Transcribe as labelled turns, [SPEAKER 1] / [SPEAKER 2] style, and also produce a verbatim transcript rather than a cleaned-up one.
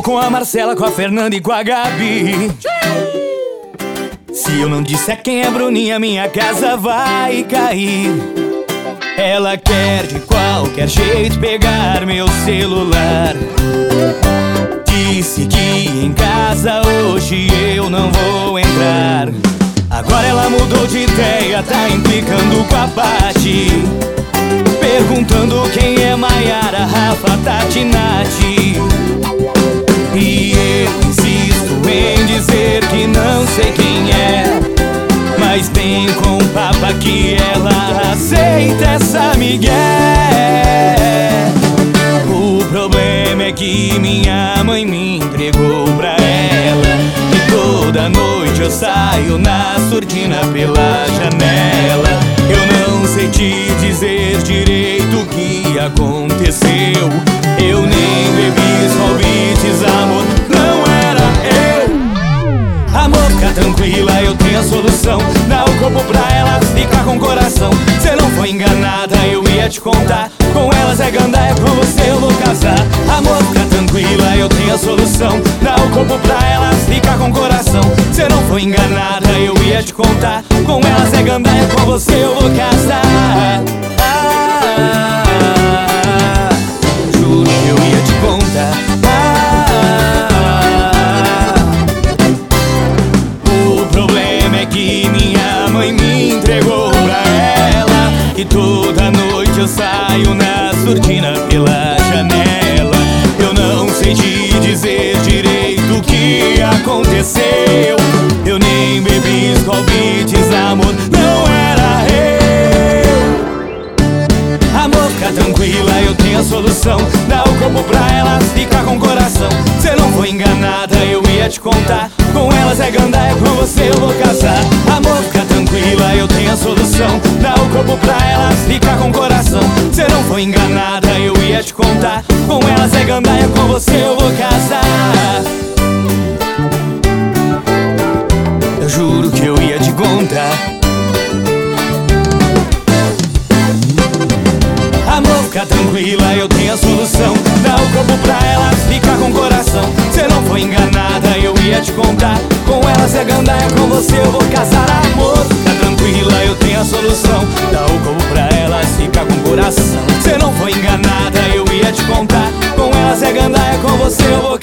[SPEAKER 1] com a Marcela, com a Fernanda e com a Gabi. Se eu não disser quem é Bruninha, minha casa vai cair. Ela quer de qualquer jeito pegar meu celular. Disse que em casa hoje eu não vou entrar. Agora ela mudou de ideia, tá implicando com a Paty, perguntando quem é Maiara, Rafa, Tati, Nati. E eu insisto em dizer que não sei quem é, mas tem com o papa que ela aceita essa migué. O problema é que minha mãe me entregou pra ela, e toda noite eu saio na surdina pela janela. Eu não sei te dizer direito o que aconteceu. Eu nem bebi solvites, amor, não era eu. Amor, fica tranquila, eu tenho a solução. Dá o corpo pra ela ficar com o coração. Cê não foi enganada, eu ia te contar. Com elas é gandaia, com você eu vou casar. Amor, fica tranquila, eu tenho a solução. Dá o corpo pra elas ficar com o coração. Cê não foi enganada, eu ia te contar. Com elas é gandaia, com você eu vou casar. Ah, juro que eu ia te contar. Ah, o problema é que minha mãe me entregou pra ela, e toda noite eu saio na surdina pela janela. Eu não sei te dizer direito o que aconteceu. Eu nem bebi Scovitz, amor, não era eu. Amor, fica tranquila, eu tenho a solução. Dá o corpo pra elas ficar com o coração. Cê não foi enganada, eu ia te contar. Com elas é gandaia, com você eu vou casar. Amor, fica tranquila, eu tenho a solução. Dá o corpo pra elas ficar com o coração. Cê não foi enganada, eu ia te contar. Com elas é gandaia, com você eu vou casar. Eu juro que eu ia te contar. Amor, fica tranquila, eu tenho a solução. Dá o corpo pra elas ficar com o coração. Cê não foi enganada, eu ia te contar. Com elas é gandaia, com você eu vou casar. Amor, fica tranquila, eu tenho a solução. Dá o corpo pra elas ficar com o coração. Cê não foi enganada, eu ia te contar. Com elas é gandaia, com você eu vou